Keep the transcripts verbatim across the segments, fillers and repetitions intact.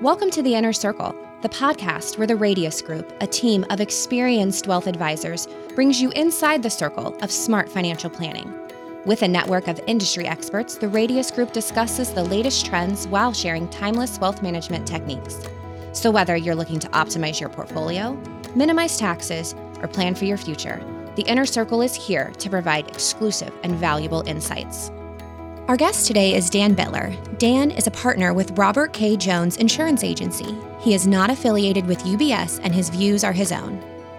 Welcome to The Inner Circle, the podcast where the Radius Group, a team of experienced wealth advisors, brings you inside the circle of smart financial planning. With a network of industry experts, the Radius Group discusses the latest trends while sharing timeless wealth management techniques. So whether you're looking to optimize your portfolio, minimize taxes, or plan for your future, The Inner Circle is here to provide exclusive and valuable insights. Our guest today is Dan Bittler. Dan is a partner with Robert K. Jones Insurance Agency. He is not affiliated with U B S, and his views are his own.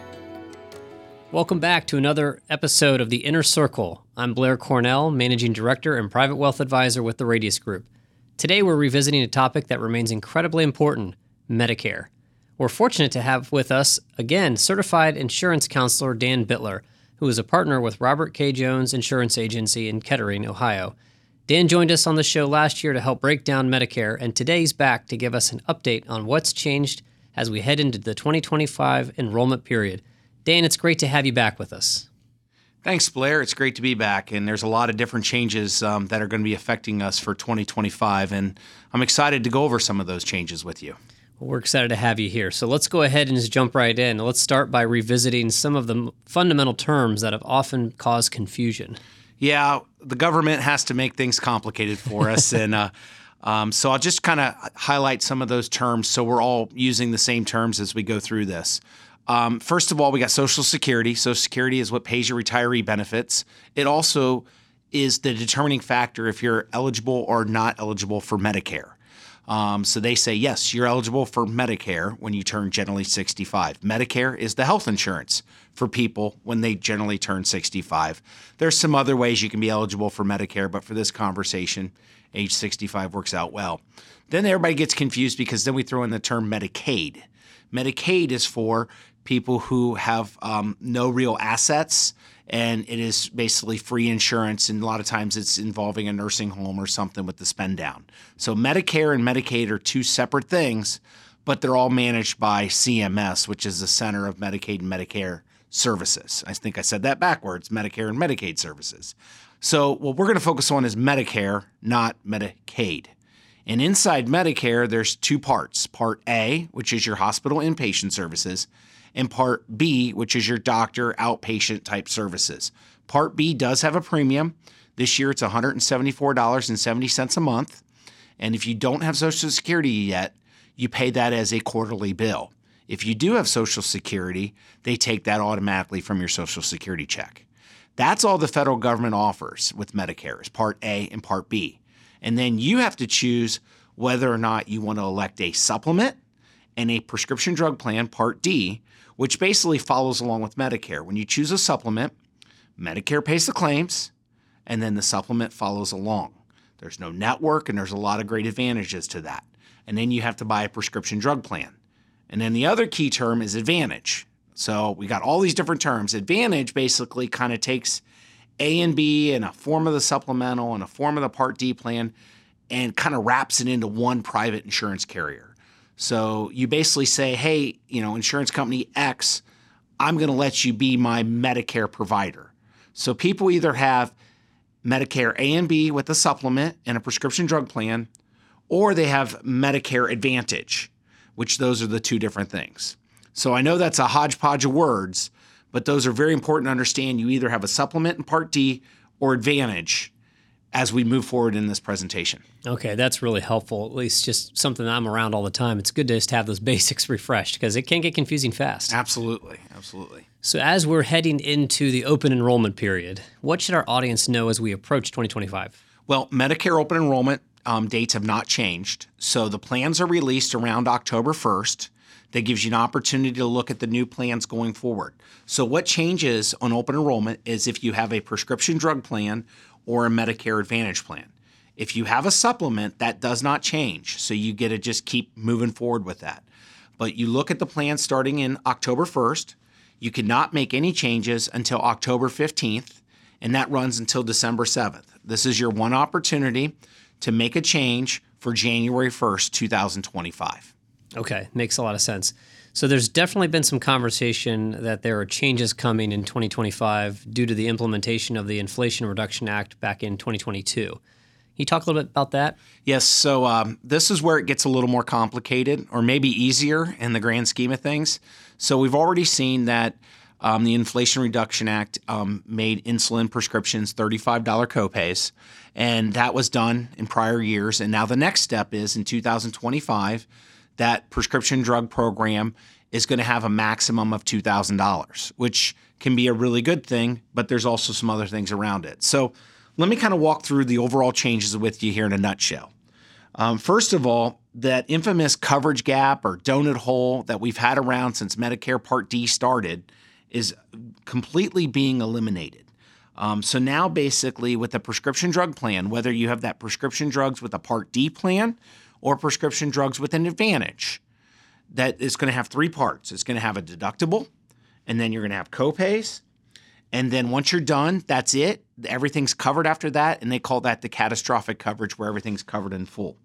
Welcome back to another episode of The Inner Circle. I'm Blair Cornell, Managing Director and Private Wealth Advisor with the Radius Group. Today we're revisiting a topic that remains incredibly important, Medicare. We're fortunate to have with us, again, Certified Insurance Counselor Dan Bittler, who is a partner with Robert K. Jones Insurance Agency in Kettering, Ohio. Dan joined us on the show last year to help break down Medicare, and today he's back to give us an update on what's changed as we head into the twenty twenty-five enrollment period. Dan, it's great to have you back with us. Thanks, Blair. It's great to be back, and there's a lot of different changes um, that are going to be affecting us for twenty twenty-five, and I'm excited to go over some of those changes with you. Well, we're excited to have you here. So let's go ahead and just jump right in. Let's start by revisiting some of the fundamental terms that have often caused confusion. Yeah, the government has to make things complicated for us, and uh, um, so I'll just kind of highlight some of those terms so we're all using the same terms as we go through this. Um, first of all, we got Social Security. Social Security is what pays your retiree benefits. It also is the determining factor if you're eligible or not eligible for Medicare. Um, so they say, yes, you're eligible for Medicare when you turn generally sixty-five. Medicare is the health insurance for people when they generally turn sixty-five. There's some other ways you can be eligible for Medicare, but for this conversation, age sixty-five works out well. Then everybody gets confused because then we throw in the term Medicaid. Medicaid is for people who have um, no real assets, and it is basically free insurance, and a lot of times it's involving a nursing home or something with the spend down. So Medicare and Medicaid are two separate things, but they're all managed by C M S, which is the Center of Medicaid and Medicare Services. I think I said that backwards, Medicare and Medicaid Services. So what we're going to focus on is Medicare, not Medicaid. And inside Medicare, there's two parts. Part A, which is your hospital inpatient services, and Part B, which is your doctor outpatient type services. Part B does have a premium. This year it's one hundred seventy-four dollars and seventy cents a month. And if you don't have Social Security yet, you pay that as a quarterly bill. If you do have Social Security, they take that automatically from your Social Security check. That's all the federal government offers with Medicare is Part A and Part B. And then you have to choose whether or not you want to elect a supplement and a prescription drug plan, Part D, which basically follows along with Medicare. When you choose a supplement, Medicare pays the claims, and then the supplement follows along. There's no network, and there's a lot of great advantages to that. And then you have to buy a prescription drug plan. And then the other key term is Advantage. So we got all these different terms. Advantage basically kind of takes A and B and a form of the supplemental and a form of the Part D plan and kind of wraps it into one private insurance carrier. So you basically say, hey, you know, insurance company X, I'm going to let you be my Medicare provider. So people either have Medicare A and B with a supplement and a prescription drug plan, or they have Medicare Advantage, which those are the two different things. So I know that's a hodgepodge of words, but those are very important to understand. You either have a supplement in Part D or Advantage as we move forward in this presentation. Okay, that's really helpful, at least just something that I'm around all the time. It's good to just have those basics refreshed because it can get confusing fast. Absolutely, absolutely. So as we're heading into the open enrollment period, what should our audience know as we approach twenty twenty-five? Well, Medicare open enrollment um, dates have not changed. So the plans are released around October first. That gives you an opportunity to look at the new plans going forward. So what changes on open enrollment is if you have a prescription drug plan or a Medicare Advantage plan. If you have a supplement, that does not change. So you get to just keep moving forward with that. But you look at the plan starting in October first. You cannot make any changes until October fifteenth, and that runs until December seventh. This is your one opportunity to make a change for January first, two thousand twenty-five. Okay, makes a lot of sense. So there's definitely been some conversation that there are changes coming in twenty twenty-five due to the implementation of the Inflation Reduction Act back in twenty twenty-two. you talk a little bit about that? Yes. So um, this is where it gets a little more complicated, or maybe easier in the grand scheme of things. So we've already seen that um, the Inflation Reduction Act um, made insulin prescriptions thirty-five dollars copays, and that was done in prior years. And now the next step is in two thousand twenty-five, that prescription drug program is going to have a maximum of two thousand dollars, which can be a really good thing, but there's also some other things around it. So let me kind of walk through the overall changes with you here in a nutshell. Um, first of all, that infamous coverage gap or donut hole that we've had around since Medicare Part D started is completely being eliminated. Um, so now basically with a prescription drug plan, whether you have that prescription drugs with a Part D plan or prescription drugs with an Advantage, that is going to have three parts. It's going to have a deductible, and then you're going to have copays. And then once you're done, that's it. Everything's covered after that, and they call that the catastrophic coverage, where everything's covered in full.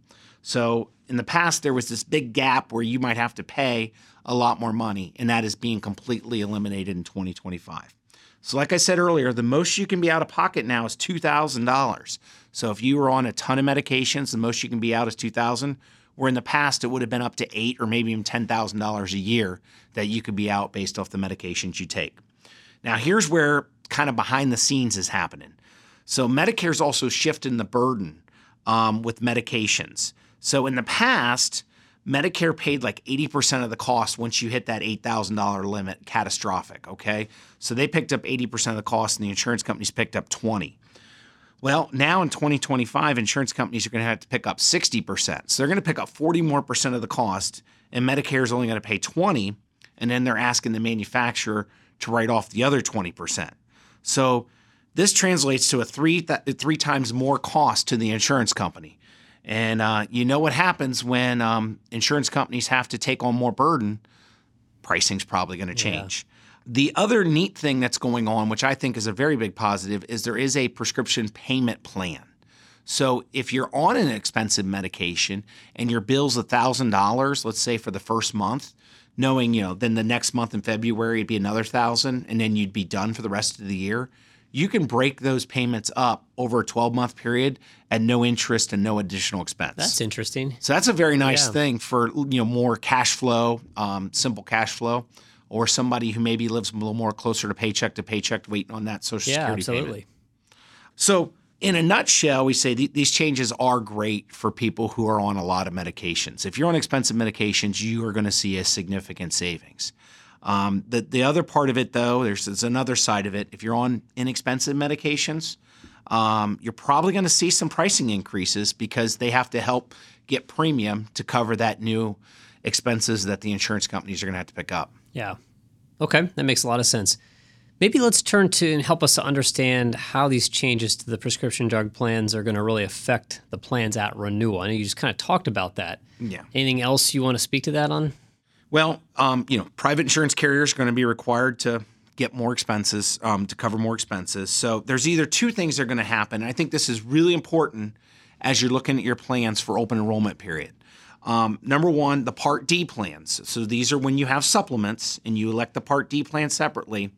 So in the past, there was this big gap where you might have to pay a lot more money, and that is being completely eliminated in twenty twenty-five. So like I said earlier, the most you can be out of pocket now is two thousand dollars. So if you were on a ton of medications, the most you can be out is two thousand dollars, where in the past it would have been up to eight thousand dollars or maybe even ten thousand dollars a year that you could be out based off the medications you take. Now, here's where kind of behind the scenes is happening. So Medicare's also shifting the burden um, with medications. So in the past, Medicare paid like eighty percent of the cost once you hit that eight thousand dollars limit, catastrophic, okay? So they picked up eighty percent of the cost and the insurance companies picked up twenty. Well, now in twenty twenty-five, insurance companies are going to have to pick up sixty percent. So they're going to pick up forty more percent of the cost, and Medicare is only going to pay twenty, and then they're asking the manufacturer to write off the other twenty percent. So this translates to a three th- three times more cost to the insurance company. And uh, you know what happens when um, insurance companies have to take on more burden? Pricing's probably going to change. Yeah. The other neat thing that's going on, which I think is a very big positive, is there is a prescription payment plan. So if you're on an expensive medication and your bill's one thousand dollars, let's say for the first month, knowing, you know, then the next month in February it'd be another thousand, and then you'd be done for the rest of the year. You can break those payments up over a twelve-month period at no interest and no additional expense. That's interesting. So that's a very nice yeah. thing for, you know, more cash flow, um, simple cash flow, or somebody who maybe lives a little more closer to paycheck to paycheck, waiting on that Social yeah, Security absolutely. payment. So in a nutshell, we say th- these changes are great for people who are on a lot of medications. If you're on expensive medications, you are going to see a significant savings. Um, the, the other part of it, though, there's, there's another side of it. If you're on inexpensive medications, um, you're probably going to see some pricing increases because they have to help get premium to cover that new expenses that the insurance companies are going to have to pick up. Yeah. Okay, that makes a lot of sense. Maybe let's turn to and help us to understand how these changes to the prescription drug plans are going to really affect the plans at renewal. I know you just kind of talked about that. Yeah. Anything else you want to speak to that on? Well, um, you know, private insurance carriers are going to be required to get more expenses, um, to cover more expenses. So there's either two things that are going to happen. I think this is really important as you're looking at your plans for open enrollment period. Um, number one, the Part D plans. So these are when you have supplements and you elect the Part D plan separately,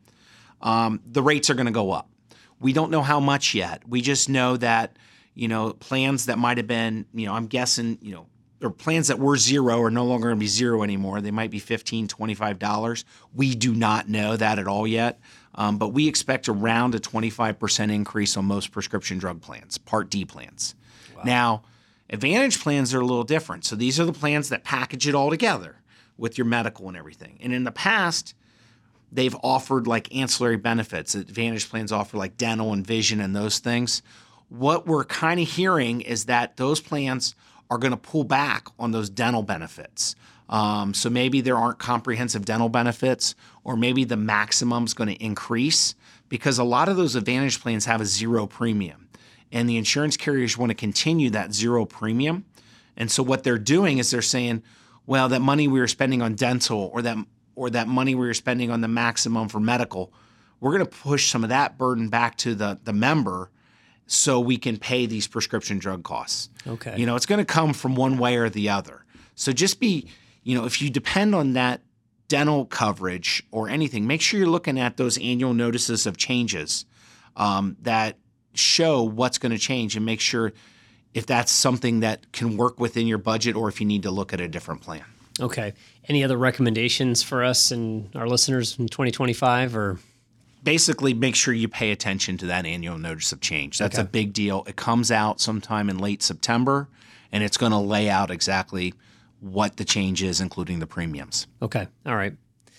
um, the rates are going to go up. We don't know how much yet. We just know that, you know, plans that might have been, you know, I'm guessing, you know, or plans that were zero are no longer going to be zero anymore. They might be fifteen dollars, twenty-five dollars. We do not know that at all yet, um, but we expect around a twenty-five percent increase on most prescription drug plans, Part D plans. Wow. Now, Advantage plans are a little different. So these are the plans that package it all together with your medical and everything. And in the past, they've offered like ancillary benefits. Advantage plans offer like dental and vision and those things. What we're kind of hearing is that those plans are going to pull back on those dental benefits. Um, so maybe there aren't comprehensive dental benefits, or maybe the maximum is going to increase because a lot of those Advantage plans have a zero premium. And the insurance carriers want to continue that zero premium. And so what they're doing is they're saying, well, that money we were spending on dental or that or that money we were spending on the maximum for medical, we're going to push some of that burden back to the, the member so we can pay these prescription drug costs. Okay. You know, it's going to come from one way or the other. So just be, you know, if you depend on that dental coverage or anything, make sure you're looking at those annual notices of changes um, that show what's going to change, and make sure if that's something that can work within your budget or if you need to look at a different plan. Okay. Any other recommendations for us and our listeners in twenty twenty-five or? Basically, make sure you pay attention to that annual notice of change. That's Okay. a big deal. It comes out sometime in late September, and it's going to lay out exactly what the change is, including the premiums. Okay. All right.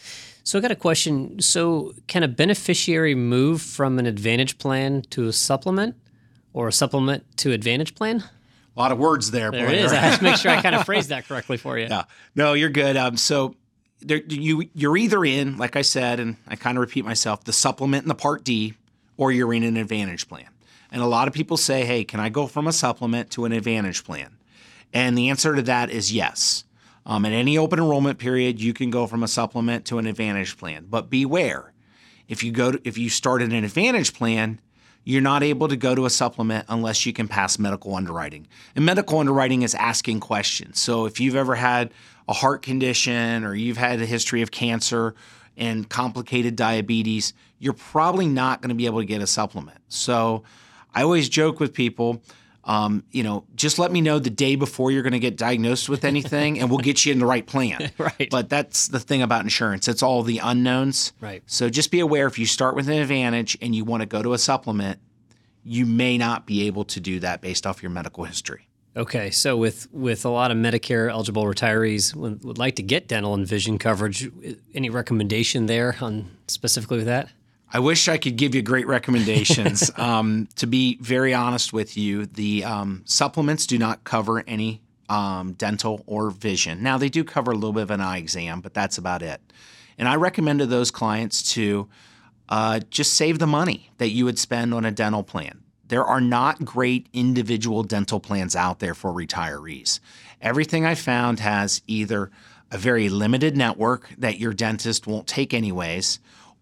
So I got a question. So can a beneficiary move from an Advantage plan to a supplement or a supplement to Advantage plan? A lot of words there. There Blair. it is. I have to make sure I kind of phrased that correctly for you. Yeah. No, you're good. Um, so there, you, you're either in, like I said, and I kind of repeat myself, the supplement in the Part D, or you're in an Advantage plan. And a lot of people say, hey, can I go from a supplement to an Advantage plan? And the answer to that is yes. Um, in any open enrollment period, you can go from a supplement to an Advantage plan. But beware, if you go to, if you start in an Advantage plan, you're not able to go to a supplement unless you can pass medical underwriting. And medical underwriting is asking questions. So if you've ever had a heart condition or you've had a history of cancer and complicated diabetes, you're probably not going to be able to get a supplement. So I always joke with people, um, you know, just let me know the day before you're going to get diagnosed with anything and we'll get you in the right plan. Right. But that's the thing about insurance. It's all the unknowns. Right. So just be aware if you start with an Advantage and you want to go to a supplement, you may not be able to do that based off your medical history. Okay. So with, with a lot of Medicare eligible retirees would, would like to get dental and vision coverage, any recommendation there on specifically with that? I wish I could give you great recommendations. um, to be very honest with you, the um, supplements do not cover any um, dental or vision. Now, they do cover a little bit of an eye exam, but that's about it. And I recommend to those clients to uh, just save the money that you would spend on a dental plan. There are not great individual dental plans out there for retirees. Everything I found has either a very limited network that your dentist won't take anyways,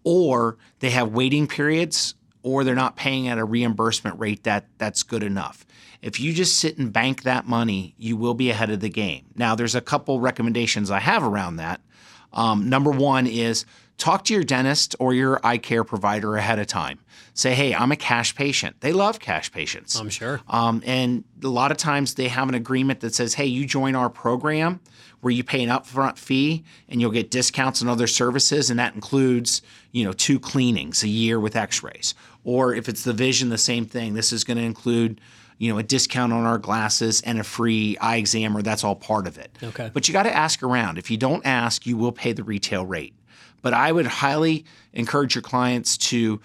or they have waiting periods, or they're not paying at a reimbursement rate that that's good enough. If you just sit and bank that money, you will be ahead of the game. Now, there's a couple recommendations I have around that. Um, number one is talk to your dentist or your eye care provider ahead of time. Say, hey, I'm a cash patient. They love cash patients. I'm sure. Um, and a lot of times they have an agreement that says, hey, you join our program where you pay an upfront fee and you'll get discounts on other services. And that includes, you know, two cleanings a year with x-rays. Or if it's the vision, the same thing. This is going to include, you know, a discount on our glasses and a free eye exam, or that's all part of it. Okay. But you got to ask around. If you don't ask, you will pay the retail rate. But I would highly encourage your clients to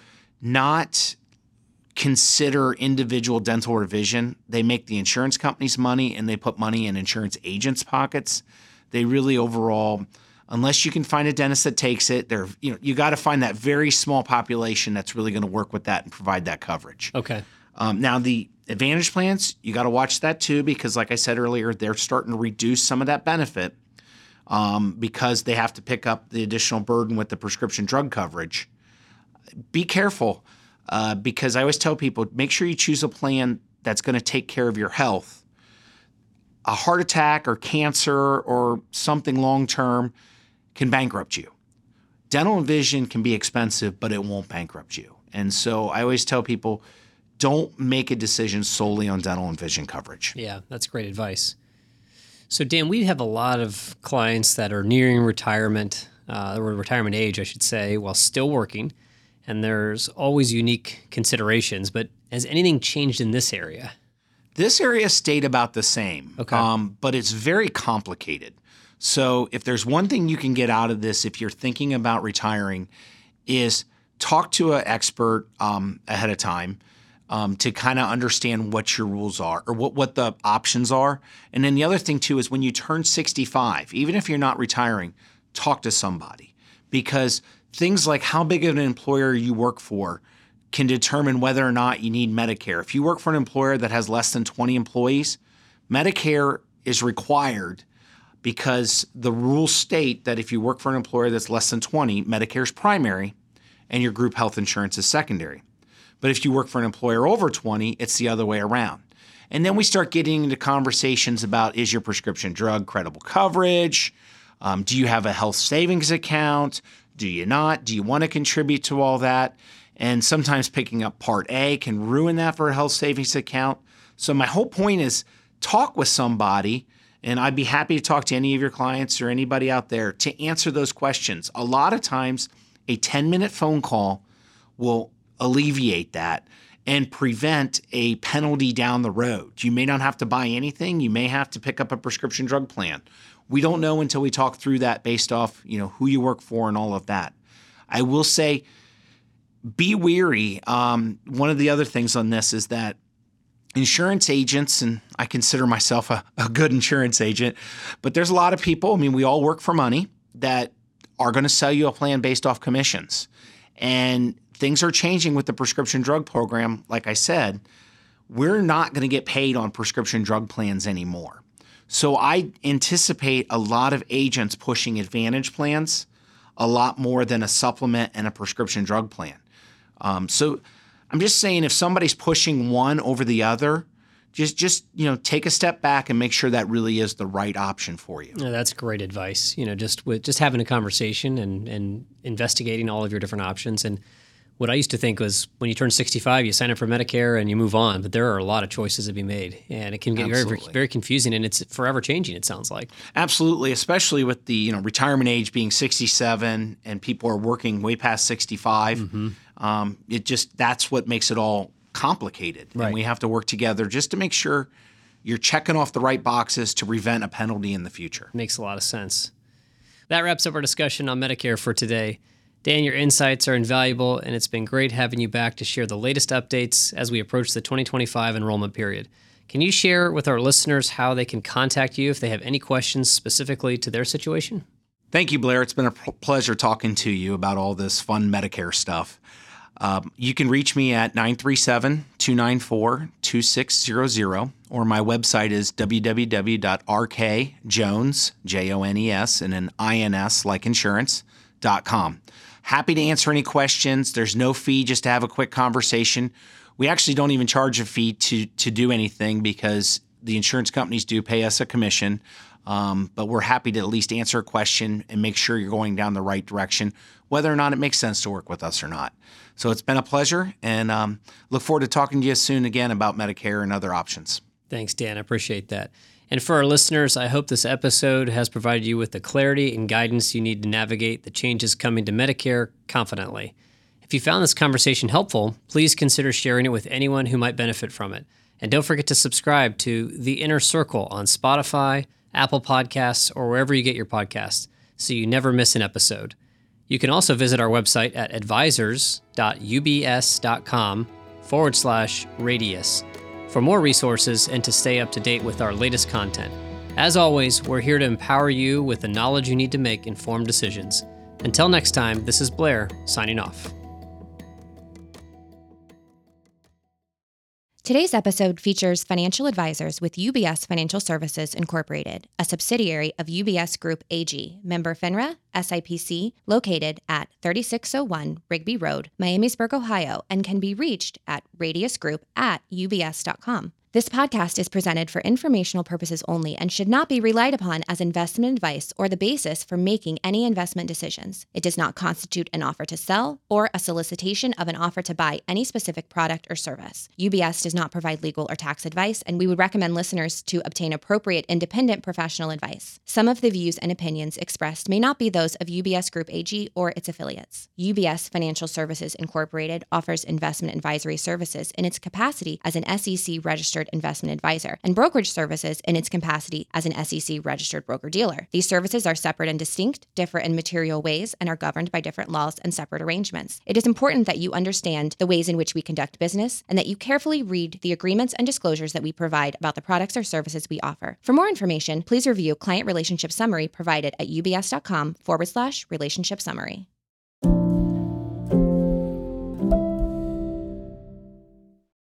not consider individual dental or vision. They make the insurance companies money and they put money in insurance agents' pockets. They really overall, unless you can find a dentist that takes it, they're, you know, you got to find that very small population that's really going to work with that and provide that coverage. Okay. Um, now, the Advantage plans, you got to watch that too, because like I said earlier, they're starting to reduce some of that benefit um, because they have to pick up the additional burden with the prescription drug coverage. Be careful uh, because I always tell people, make sure you choose a plan that's going to take care of your health. A heart attack or cancer or something long-term can bankrupt you. Dental and vision can be expensive, but it won't bankrupt you. And so I always tell people, don't make a decision solely on dental and vision coverage. Yeah, that's great advice. So, Dan, we have a lot of clients that are nearing retirement, uh, or retirement age, I should say, while still working. And there's always unique considerations. But has anything changed in this area? This area stayed about the same, Okay. um, but it's very complicated. So if there's one thing you can get out of this if you're thinking about retiring is talk to an expert um, ahead of time um, to kind of understand what your rules are or what, what the options are. And then the other thing too is when you turn sixty-five, even if you're not retiring, talk to somebody because things like how big of an employer you work for can determine whether or not you need Medicare. If you work for an employer that has less than twenty employees, Medicare is required because the rules state that if you work for an employer that's less than twenty, Medicare is primary and your group health insurance is secondary. But if you work for an employer over twenty, it's the other way around. And then we start getting into conversations about, is your prescription drug credible coverage? Um, do you have a health savings account? Do you not? Do you want to contribute to all that? And sometimes picking up Part A can ruin that for a health savings account. So my whole point is talk with somebody, and I'd be happy to talk to any of your clients or anybody out there to answer those questions. A lot of times, a ten-minute phone call will alleviate that and prevent a penalty down the road. You may not have to buy anything. You may have to pick up a prescription drug plan. We don't know until we talk through that based off, you know, who you work for and all of that. I will say, be wary. Um, one of the other things on this is that insurance agents, and I consider myself a, a good insurance agent, but there's a lot of people, I mean, we all work for money, that are going to sell you a plan based off commissions. And things are changing with the prescription drug program. Like I said, we're not going to get paid on prescription drug plans anymore. So I anticipate a lot of agents pushing Advantage plans a lot more than a supplement and a prescription drug plan. Um, so I'm just saying, if somebody's pushing one over the other, just just you know, take a step back and make sure that really is the right option for you. Yeah, that's great advice. You know, just with just having a conversation and and investigating all of your different options. And what I used to think was, when you turn sixty-five, you sign up for Medicare and you move on. But there are a lot of choices to be made, and it can get very very confusing, and it's forever changing, it sounds like. Absolutely, especially with the you know retirement age being sixty-seven and people are working way past sixty-five. Mm-hmm. Um, it just that's what makes it all complicated, right. And we have to work together just to make sure you're checking off the right boxes to prevent a penalty in the future. Makes a lot of sense. That wraps up our discussion on Medicare for today. Dan, your insights are invaluable, and it's been great having you back to share the latest updates as we approach the twenty twenty-five enrollment period. Can you share with our listeners how they can contact you if they have any questions specifically to their situation? Thank you, Blair. It's been a p- pleasure talking to you about all this fun Medicare stuff. Um, you can reach me at nine three seven, two nine four, two six zero zero, or my website is w w w dot r k jones, J O N E S, and an I N S like insurance, dot com. Happy to answer any questions. There's no fee just to have a quick conversation. We actually don't even charge a fee to, to do anything, because the insurance companies do pay us a commission. Um, but we're happy to at least answer a question and make sure you're going down the right direction, whether or not it makes sense to work with us or not. So it's been a pleasure, and um, look forward to talking to you soon again about Medicare and other options. Thanks, Dan. I appreciate that. And for our listeners, I hope this episode has provided you with the clarity and guidance you need to navigate the changes coming to Medicare confidently. If you found this conversation helpful, please consider sharing it with anyone who might benefit from it. And don't forget to subscribe to The Inner Circle on Spotify, Apple Podcasts, or wherever you get your podcasts, so you never miss an episode. You can also visit our website at advisors.ubs.com forward slash radius for more resources and to stay up to date with our latest content. As always, we're here to empower you with the knowledge you need to make informed decisions. Until next time, this is Blair, signing off. Today's episode features financial advisors with U B S Financial Services Incorporated, a subsidiary of U B S Group A G, member FINRA, S I P C, located at thirty-six oh one Rigby Road, Miamisburg, Ohio, and can be reached at radiusgroup at u b s dot com. This podcast is presented for informational purposes only and should not be relied upon as investment advice or the basis for making any investment decisions. It does not constitute an offer to sell or a solicitation of an offer to buy any specific product or service. U B S does not provide legal or tax advice, and we would recommend listeners to obtain appropriate independent professional advice. Some of the views and opinions expressed may not be those of U B S Group A G or its affiliates. U B S Financial Services Incorporated offers investment advisory services in its capacity as an S E C-registered investment advisor and brokerage services in its capacity as an S E C-registered broker-dealer. These services are separate and distinct, differ in material ways, and are governed by different laws and separate arrangements. It is important that you understand the ways in which we conduct business and that you carefully read the agreements and disclosures that we provide about the products or services we offer. For more information, please review Client Relationship Summary provided at ubs.com forward slash relationship summary.